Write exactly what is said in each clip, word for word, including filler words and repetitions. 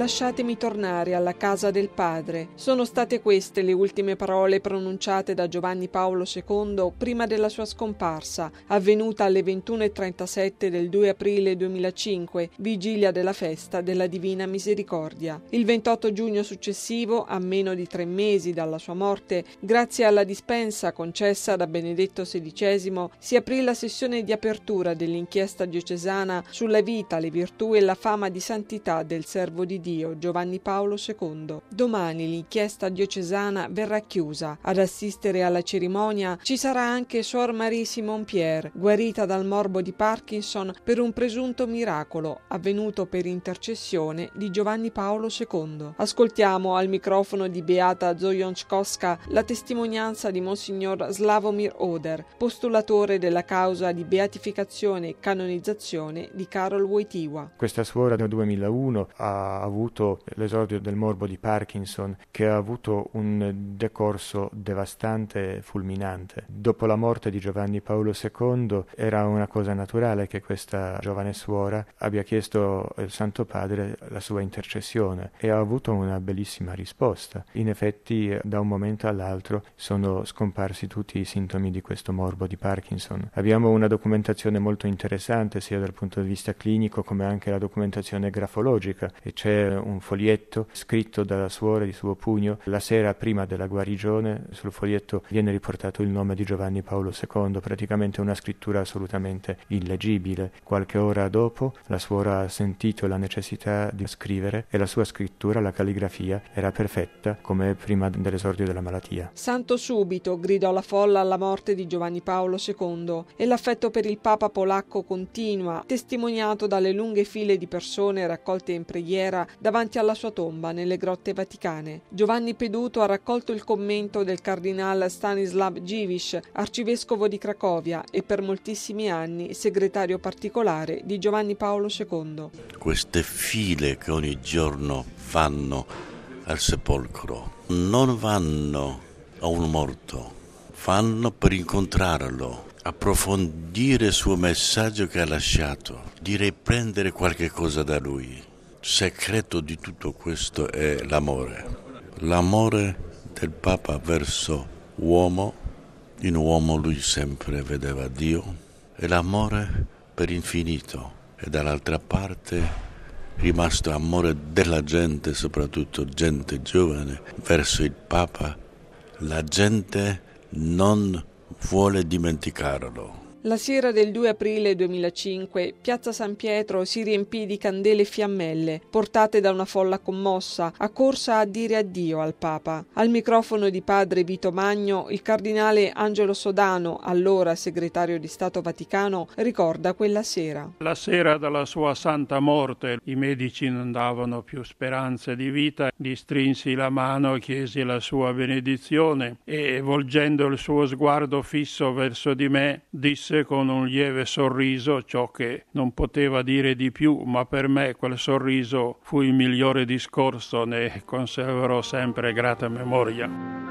lasciatemi tornare alla casa del Padre. Sono state queste le ultime parole pronunciate da Giovanni Paolo secondo prima della sua scomparsa, avvenuta alle ventuno e trentasette del due aprile duemilacinque, vigilia della festa della Divina Misericordia. Il ventotto giugno successivo, a meno di tre mesi dalla sua morte, grazie alla dispensa concessa da Benedetto sedicesimo, si aprì la sessione di apertura dell'inchiesta diocesana sulla vita, le virtù e la fama di santità del servo di Dio Giovanni Paolo secondo. Domani l'inchiesta diocesana verrà chiusa. Ad assistere alla cerimonia ci sarà anche Suor Marie Simon Pierre, guarita dal morbo di Parkinson per un presunto miracolo avvenuto per intercessione di Giovanni Paolo secondo. Ascoltiamo al microfono di Beata Zojanczkowska la testimonianza di Monsignor Slavomir Oder, postulatore della causa di beatificazione e canonizzazione di Karol Wojtyła. Questa suora nel duemilauno ha avuto l'esordio del morbo di Parkinson, che ha avuto un decorso devastante e fulminante. Dopo la morte di Giovanni Paolo secondo era una cosa naturale che questa giovane suora abbia chiesto al Santo Padre la sua intercessione e ha avuto una bellissima risposta. In effetti da un momento all'altro sono scomparsi tutti i sintomi di questo morbo di Parkinson. Abbiamo una documentazione molto interessante sia dal punto di vista clinico come anche la documentazione grafologica, e c'è un foglietto scritto dalla suora di suo pugno la sera prima della guarigione. Sul foglietto viene riportato il nome di Giovanni Paolo secondo, praticamente una scrittura assolutamente illegibile. Qualche ora dopo la suora ha sentito la necessità di scrivere e la sua scrittura, la calligrafia, era perfetta come prima dell'esordio della malattia. Santo subito, gridò la folla alla morte di Giovanni Paolo secondo, e l'affetto per il Papa polacco continua, testimoniato dalle lunghe file di persone raccolte in preghiera davanti alla sua tomba nelle grotte vaticane. Giovanni Peduto ha raccolto il commento del cardinal Stanislav Dziwisz, arcivescovo di Cracovia e per moltissimi anni segretario particolare di Giovanni Paolo secondo. Queste file che ogni giorno vanno al sepolcro non vanno a un morto, vanno per incontrarlo, approfondire il suo messaggio che ha lasciato, direi prendere qualche cosa da lui. Il segreto di tutto questo è l'amore, l'amore del Papa verso uomo. In uomo lui sempre vedeva Dio, e l'amore per infinito, e dall'altra parte rimasto amore della gente, soprattutto gente giovane, verso il Papa. La gente non vuole dimenticarlo. La sera del due aprile duemilacinque, Piazza San Pietro si riempì di candele e fiammelle, portate da una folla commossa, accorsa a dire addio al Papa. Al microfono di padre Vito Magno, il cardinale Angelo Sodano, allora segretario di Stato Vaticano, ricorda quella sera. La sera della sua santa morte, i medici non davano più speranze di vita, gli strinsi la mano, chiesi la sua benedizione e, volgendo il suo sguardo fisso verso di me, disse con un lieve sorriso ciò che non poteva dire di più, ma per me quel sorriso fu il migliore discorso, ne conserverò sempre grata memoria.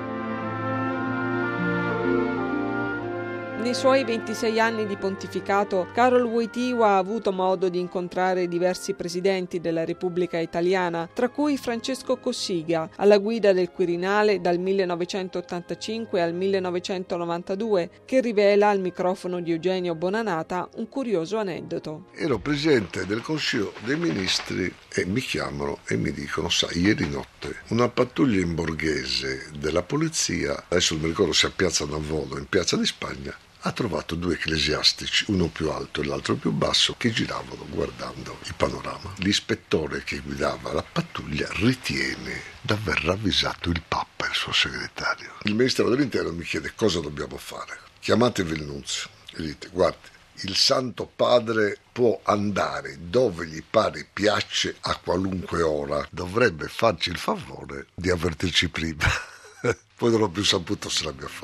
Nei suoi ventisei anni di pontificato, Karol Wojtyła ha avuto modo di incontrare diversi presidenti della Repubblica Italiana, tra cui Francesco Cossiga, alla guida del Quirinale dal millenovecentottantacinque al millenovecentonovantadue, che rivela al microfono di Eugenio Bonanata un curioso aneddoto. Ero presidente del Consiglio dei Ministri e mi chiamano e mi dicono: sai, ieri notte una pattuglia in borghese della polizia, adesso non mi ricordo se a Piazza Navolo o in Piazza di Spagna, ha trovato due ecclesiastici, uno più alto e l'altro più basso, che giravano guardando il panorama. L'ispettore che guidava la pattuglia ritiene d'aver ravvisato il Papa e il suo segretario. Il Ministero dell'Interno mi chiede cosa dobbiamo fare. Chiamatevi il nunzio e dite: guardi, il Santo Padre può andare dove gli pare e piace a qualunque ora, dovrebbe farci il favore di avvertirci prima. Poi non ho più saputo se l'abbia fatto.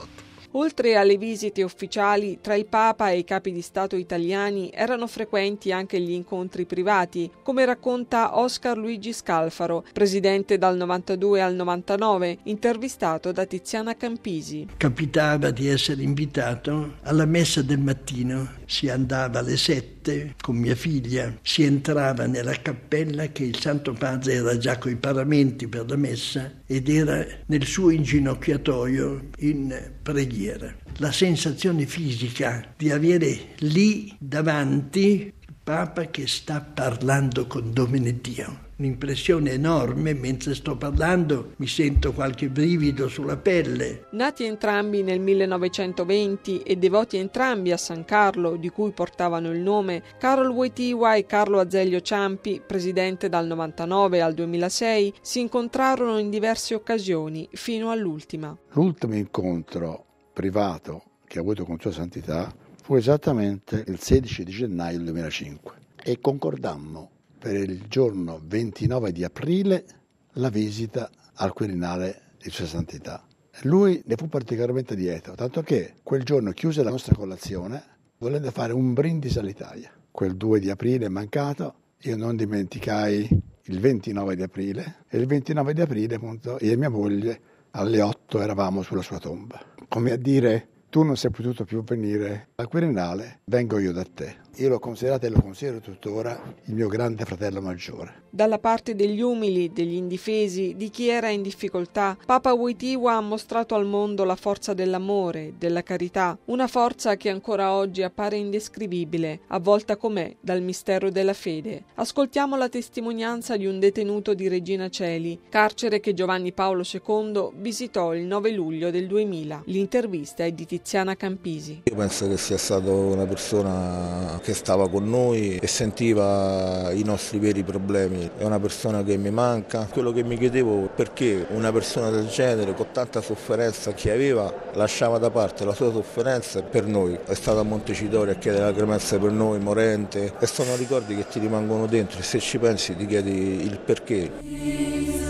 Oltre alle visite ufficiali, tra il Papa e i capi di Stato italiani erano frequenti anche gli incontri privati, come racconta Oscar Luigi Scalfaro, presidente dal novantadue al novantanove, intervistato da Tiziana Campisi. Capitava di essere invitato alla messa del mattino, si andava alle sette con mia figlia, si entrava nella cappella che il Santo Padre era già coi paramenti per la messa ed era nel suo inginocchiatoio in preghiera. La sensazione fisica di avere lì davanti il Papa che sta parlando con Domeneddio. Un'impressione enorme, mentre sto parlando mi sento qualche brivido sulla pelle. Nati entrambi nel millenovecentoventi e devoti entrambi a San Carlo, di cui portavano il nome, Karol Wojtyła e Carlo Azeglio Ciampi, presidente dal novantanove al duemilasei, si incontrarono in diverse occasioni, fino all'ultima. L'ultimo incontro privato che ha avuto con Sua Santità fu esattamente il sedici di gennaio del duemilacinque e concordammo per il giorno ventinove di aprile la visita al Quirinale di Sua Santità. Lui ne fu particolarmente lieto, tanto che quel giorno chiuse la nostra colazione volendo fare un brindisi all'Italia. Quel due di aprile è mancato, io non dimenticai il ventinove di aprile e il ventinove di aprile appunto io e mia moglie alle otto eravamo sulla sua tomba. Come a dire, tu non sei potuto più venire al Quirinale, vengo io da te. Io l'ho considerato e lo considero tuttora il mio grande fratello maggiore. Dalla parte degli umili, degli indifesi, di chi era in difficoltà, Papa Wojtyła ha mostrato al mondo la forza dell'amore, della carità, una forza che ancora oggi appare indescrivibile, avvolta com'è dal mistero della fede. Ascoltiamo la testimonianza di un detenuto di Regina Coeli, carcere che Giovanni Paolo secondo visitò il nove luglio del duemila. L'intervista è di Tiziana Campisi. Io penso che sia stato una persona che stava con noi e sentiva i nostri veri problemi. È una persona che mi manca. Quello che mi chiedevo, perché una persona del genere con tanta sofferenza che aveva lasciava da parte la sua sofferenza per noi. È stato a Montecitorio a chiedere la clemenza per noi, morente, e sono ricordi che ti rimangono dentro e se ci pensi ti chiedi il perché.